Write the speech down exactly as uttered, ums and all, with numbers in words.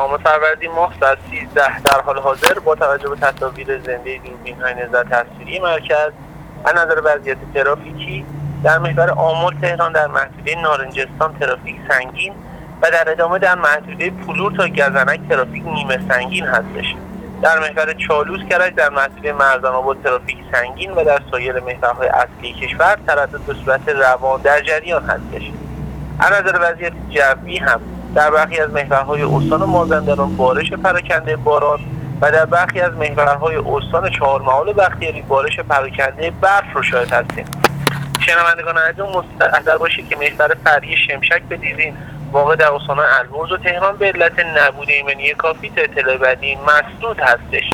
دهم فروردین ماه ساعت سیزده در حال حاضر با توجه به تصاویر زنده دوربین‌های نظارت تصویری مرکز از نظر وضعیت ترافیکی در محور آمل تهران در محدوده نارنجستان ترافیک سنگین و در ادامه در محدوده پلور تا گزنک ترافیک نیمه سنگین هستش. در محور چالوس کرج در محدوده مرزان آباد ترافیک سنگین و در سایر محورهای اصلی کشور تردد به صورت روان در جریان هستش. از نظر وضعیت جوی هم در برخی از محورهای استان مازندران بارش پراکنده باران و در برخی از محورهای استان چهارمحال بختیاری بارش پراکنده برف رو شاهد هستیم. شنوندگان عزیز مستحضر باشید که محور فرعی شمشک به دیزین واقع در استان البرز و تهران به علت نبود ایمنی کافی تا اطلاع بعدی مسدود هستش.